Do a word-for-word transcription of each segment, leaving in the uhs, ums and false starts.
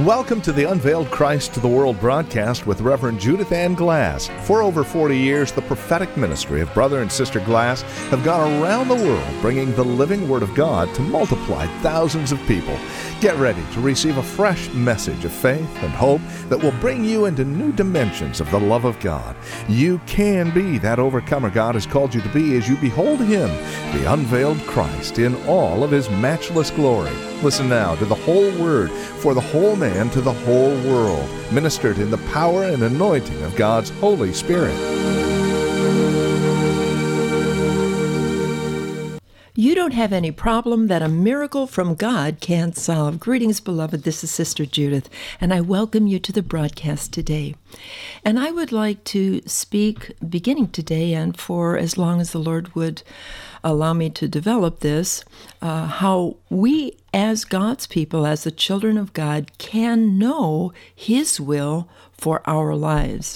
Welcome to the Unveiled Christ to the World broadcast with Reverend Judith Ann Glass. For over forty years, the prophetic ministry of Brother and Sister Glass have gone around the world bringing the living Word of God to multiply thousands of people. Get ready to receive a fresh message of faith and hope that will bring you into new dimensions of the love of God. You can be that overcomer God has called you to be as you behold Him, the unveiled Christ, in all of His matchless glory. Listen now to the whole Word for the whole man to the whole world, ministered in the power and anointing of God's Holy Spirit. You don't have any problem that a miracle from God can't solve. Greetings, beloved. This is Sister Judith, and I welcome you to the broadcast today. And I would like to speak, beginning today and for as long as the Lord would allow me to develop this, uh, how we as God's people, as the children of God, can know His will for our lives.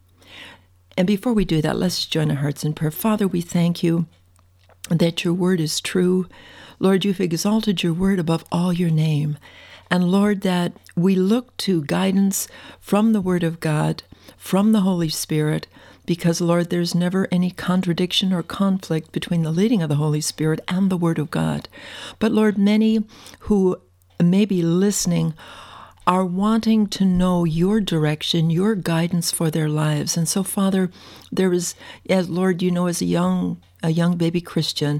And before we do that, let's join our hearts in prayer. Father, we thank you that your word is true. Lord, you've exalted your word above all your name. And Lord, that we look to guidance from the word of God, from the Holy Spirit, because, Lord, there's never any contradiction or conflict between the leading of the Holy Spirit and the Word of God. But, Lord, many who may be listening are wanting to know your direction, your guidance for their lives. And so, Father, there is, as Lord, you know, as a young, a young baby Christian,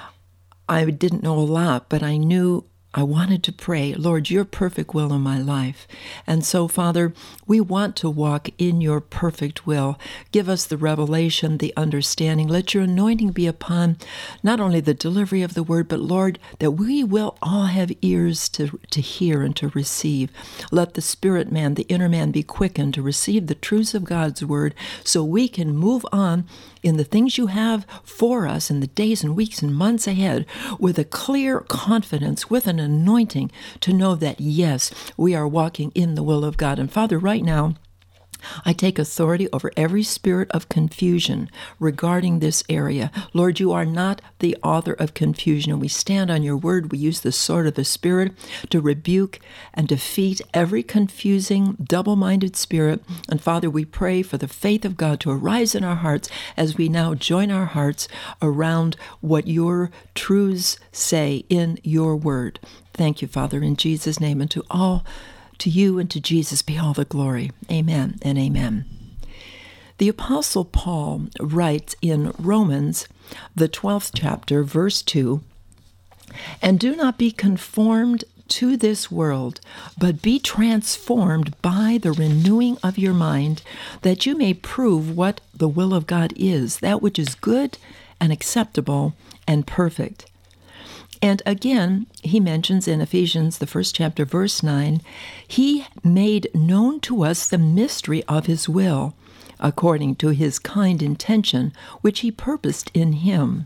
I didn't know a lot, but I knew I wanted to pray, Lord, your perfect will in my life. And so, Father, we want to walk in your perfect will. Give us the revelation, the understanding. Let your anointing be upon not only the delivery of the word, but, Lord, that we will all have ears to, to hear and to receive. Let the spirit man, the inner man, be quickened to receive the truths of God's word so we can move on in the things you have for us in the days and weeks and months ahead with a clear confidence, with an anointing to know that, yes, we are walking in the will of God. And Father, right now, I take authority over every spirit of confusion regarding this area. Lord, you are not the author of confusion, and we stand on your word. We use the sword of the Spirit to rebuke and defeat every confusing, double-minded spirit. And Father, we pray for the faith of God to arise in our hearts as we now join our hearts around what your truths say in your word. Thank you, Father, in Jesus' name, and to all To you and to Jesus be all the glory. Amen and amen. The Apostle Paul writes in Romans, the twelfth chapter, verse two, "And do not be conformed to this world, but be transformed by the renewing of your mind, that you may prove what the will of God is, that which is good and acceptable and perfect." And again, he mentions in Ephesians, the first chapter, verse nine, "He made known to us the mystery of his will, according to his kind intention, which he purposed in him."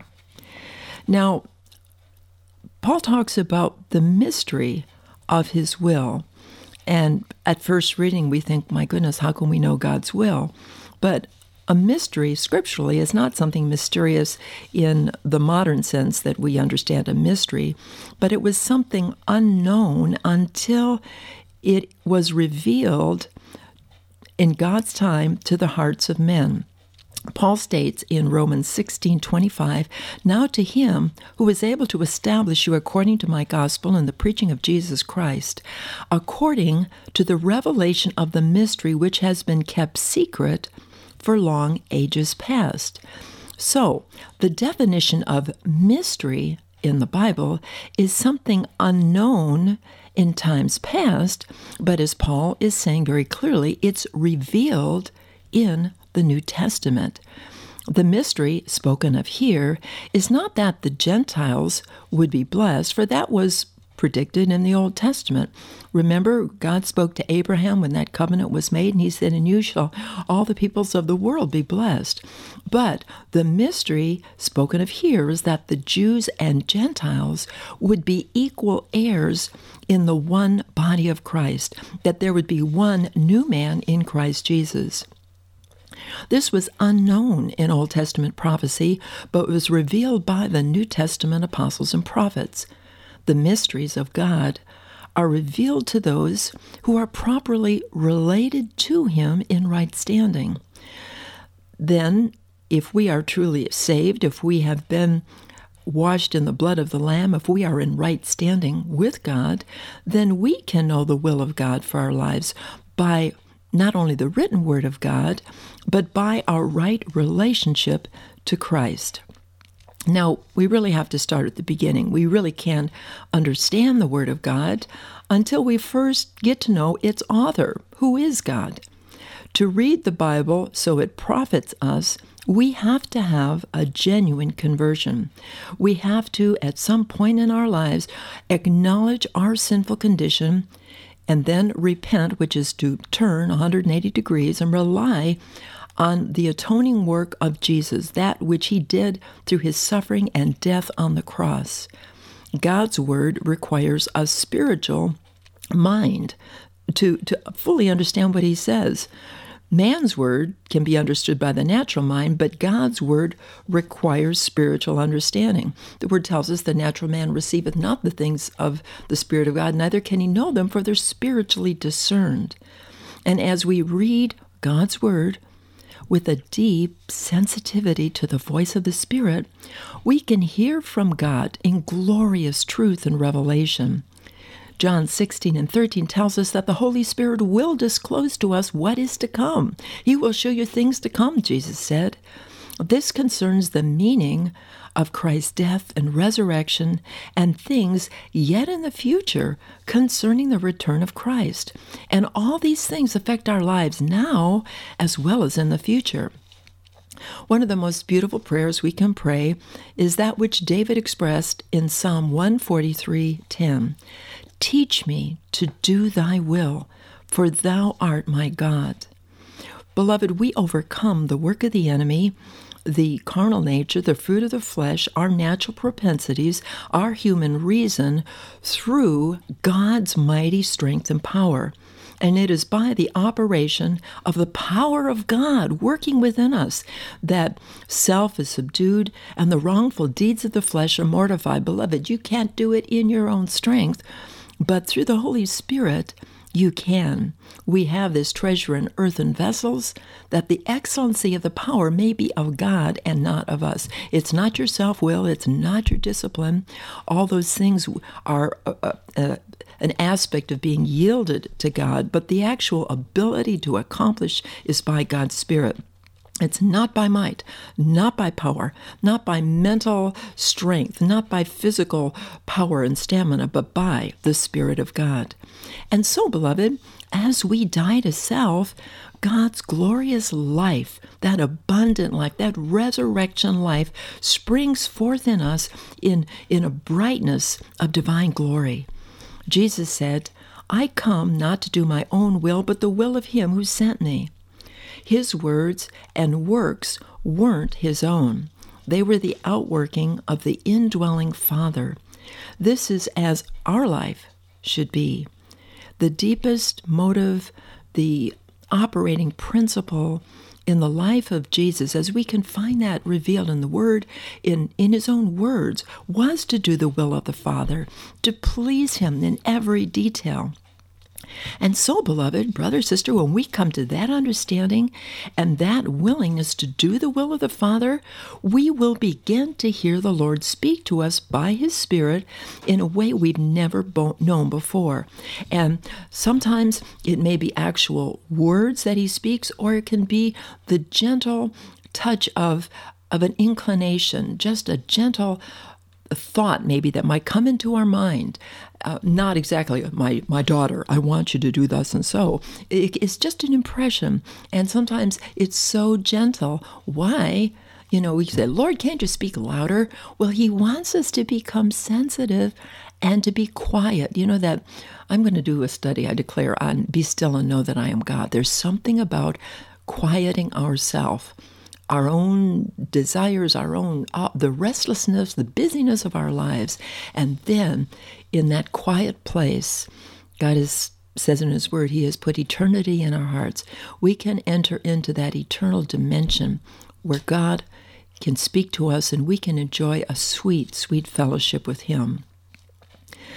Now, Paul talks about the mystery of his will. And at first reading, we think, my goodness, how can we know God's will? But a mystery, scripturally, is not something mysterious in the modern sense that we understand a mystery, but it was something unknown until it was revealed in God's time to the hearts of men. Paul states in Romans sixteen twenty-five, "Now to him who is able to establish you according to my gospel and the preaching of Jesus Christ, according to the revelation of the mystery which has been kept secret for long ages past." So, the definition of mystery in the Bible is something unknown in times past, but as Paul is saying very clearly, it's revealed in the New Testament. The mystery spoken of here is not that the Gentiles would be blessed, for that was predicted in the Old Testament. Remember, God spoke to Abraham when that covenant was made, and he said, "In you shall all the peoples of the world be blessed." But the mystery spoken of here is that the Jews and Gentiles would be equal heirs in the one body of Christ, that there would be one new man in Christ Jesus. This was unknown in Old Testament prophecy, but was revealed by the New Testament apostles and prophets. The mysteries of God are revealed to those who are properly related to him in right standing. Then, if we are truly saved, if we have been washed in the blood of the Lamb, if we are in right standing with God, then we can know the will of God for our lives by not only the written word of God, but by our right relationship to Christ. Now, we really have to start at the beginning. We really can't understand the Word of God until we first get to know its author, who is God. To read the Bible so it profits us, we have to have a genuine conversion. We have to, at some point in our lives, acknowledge our sinful condition and then repent, which is to turn one hundred eighty degrees and rely on the atoning work of Jesus, that which he did through his suffering and death on the cross. God's word requires a spiritual mind to, to fully understand what he says. Man's word can be understood by the natural mind, but God's word requires spiritual understanding. The word tells us the natural man receiveth not the things of the Spirit of God, neither can he know them, for they're spiritually discerned. And as we read God's word, with a deep sensitivity to the voice of the Spirit, we can hear from God in glorious truth and revelation. John sixteen and thirteen tells us that the Holy Spirit will disclose to us what is to come. He will show you things to come, Jesus said. This concerns the meaning of Christ's death and resurrection and things yet in the future concerning the return of Christ. And all these things affect our lives now as well as in the future. One of the most beautiful prayers we can pray is that which David expressed in Psalm one forty-three ten. Teach me to do thy will, for thou art my God. Beloved, we overcome the work of the enemy, the carnal nature, the fruit of the flesh, our natural propensities, our human reason, through God's mighty strength and power. And it is by the operation of the power of God working within us that self is subdued and the wrongful deeds of the flesh are mortified. Beloved, you can't do it in your own strength, but through the Holy Spirit, you can. We have this treasure in earthen vessels, that the excellency of the power may be of God and not of us. It's not your self-will. It's not your discipline. All those things are uh, uh, an aspect of being yielded to God, but the actual ability to accomplish is by God's Spirit. It's not by might, not by power, not by mental strength, not by physical power and stamina, but by the Spirit of God. And so, beloved, as we die to self, God's glorious life, that abundant life, that resurrection life, springs forth in us in, in a brightness of divine glory. Jesus said, I come not to do my own will, but the will of him who sent me. His words and works weren't his own. They were the outworking of the indwelling Father. This is as our life should be. The deepest motive, the operating principle in the life of Jesus, as we can find that revealed in the Word, in, in his own words, was to do the will of the Father, to please him in every detail. And so, beloved, brother, sister, when we come to that understanding and that willingness to do the will of the Father, we will begin to hear the Lord speak to us by his Spirit in a way we've never bo- known before. And sometimes it may be actual words that he speaks, or it can be the gentle touch of, of an inclination, just a gentle thought maybe that might come into our mind. Uh, not exactly, my, my daughter, I want you to do thus and so. It, it's just an impression. And sometimes it's so gentle. Why? You know, we say, Lord, can't you speak louder? Well, he wants us to become sensitive and to be quiet. You know that I'm going to do a study, I declare, on Be Still and Know That I Am God. There's something about quieting ourselves, our own desires, our own, uh, the restlessness, the busyness of our lives. And then in that quiet place, God is, says in his word, he has put eternity in our hearts. We can enter into that eternal dimension where God can speak to us and we can enjoy a sweet, sweet fellowship with him.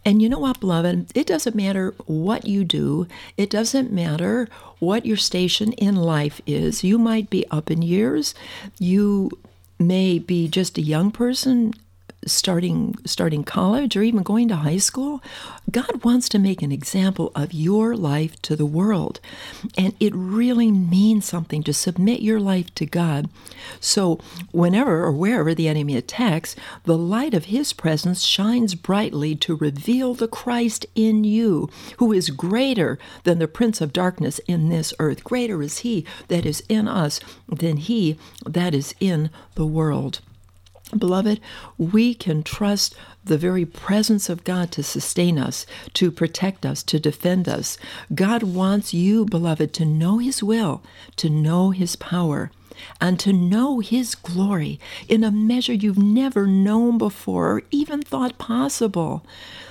And you know what, beloved? It doesn't matter what you do. It doesn't matter what your station in life is. You might be up in years. You may be just a young person starting starting college or even going to high school. God wants to make an example of your life to the world. And it really means something to submit your life to God. So whenever or wherever the enemy attacks, the light of his presence shines brightly to reveal the Christ in you, who is greater than the prince of darkness in this earth. Greater is he that is in us than he that is in the world. Beloved, we can trust the very presence of God to sustain us, to protect us, to defend us. God wants you, beloved, to know his will, to know his power, and to know his glory in a measure you've never known before or even thought possible.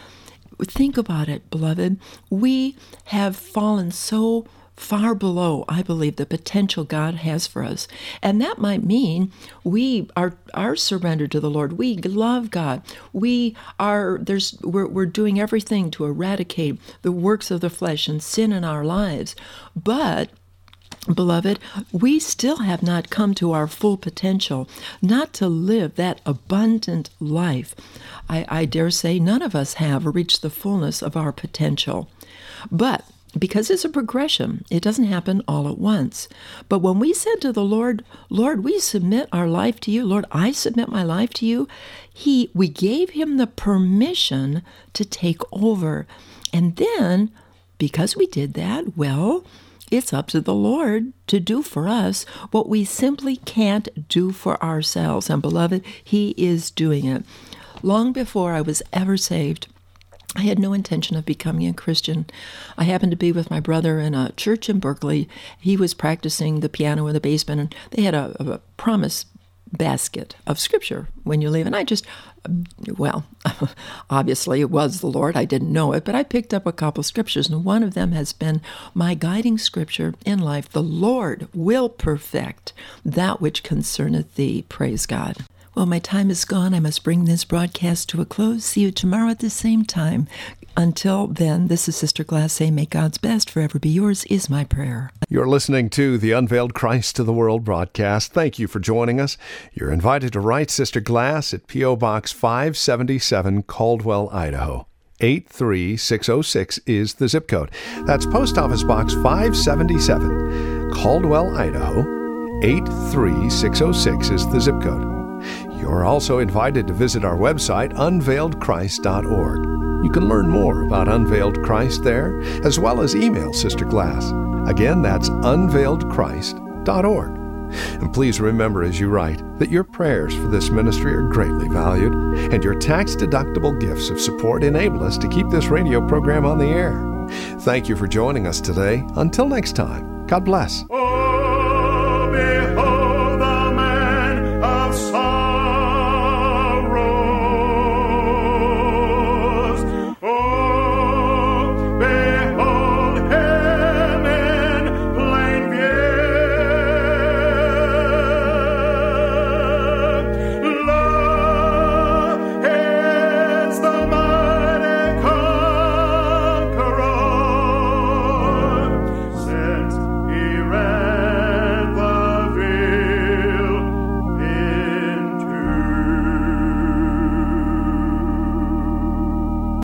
Think about it, beloved. We have fallen so far below, I believe, the potential God has for us. And that might mean we are are surrendered to the Lord. We love God. We are there's we're we're doing everything to eradicate the works of the flesh and sin in our lives. But beloved, we still have not come to our full potential, not to live that abundant life. I, I dare say none of us have reached the fullness of our potential. But because it's a progression, it doesn't happen all at once. But when we said to the Lord, Lord, we submit our life to you. Lord, I submit my life to you. He, we gave him the permission to take over. And then, because we did that, well, it's up to the Lord to do for us what we simply can't do for ourselves. And beloved, he is doing it. Long before I was ever saved, I had no intention of becoming a Christian. I happened to be with my brother in a church in Berkeley. He was practicing the piano in the basement, and they had a, a promise basket of scripture when you leave. And I just, well, obviously it was the Lord. I didn't know it, but I picked up a couple scriptures, and one of them has been my guiding scripture in life. The Lord will perfect that which concerneth thee. Praise God. Well, my time is gone. I must bring this broadcast to a close. See you tomorrow at the same time. Until then, this is Sister Glass saying, may God's best forever be yours is my prayer. You're listening to the Unveiled Christ to the World broadcast. Thank you for joining us. You're invited to write Sister Glass at P O Box five seventy-seven, Caldwell, Idaho. eight three six oh six is the zip code. That's Post Office Box five seventy-seven, Caldwell, Idaho. eight three six oh six is the zip code. You're also invited to visit our website, unveiled christ dot org. You can learn more about Unveiled Christ there, as well as email Sister Glass. Again, that's unveiled christ dot org. And please remember as you write that your prayers for this ministry are greatly valued, and your tax-deductible gifts of support enable us to keep this radio program on the air. Thank you for joining us today. Until next time, God bless.